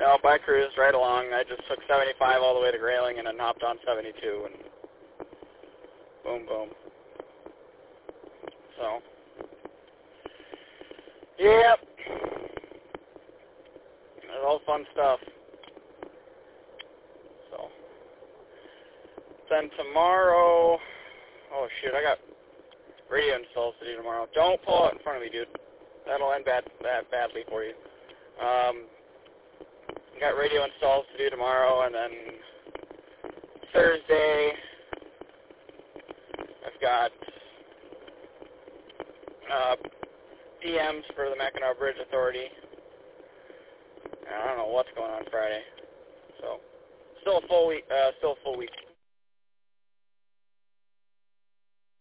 No, I cruised right along. I just took 75 all the way to Grayling and then hopped on 72 and boom, boom. So, yep. It's all fun stuff. So, then tomorrow, oh shoot, I got radio installs to do tomorrow. Don't pull out in front of me, dude. That'll end badly for you. Got radio installs to do tomorrow, and then Thursday I've got PMs for the Mackinac Bridge Authority. I don't know what's going on Friday, so still a full week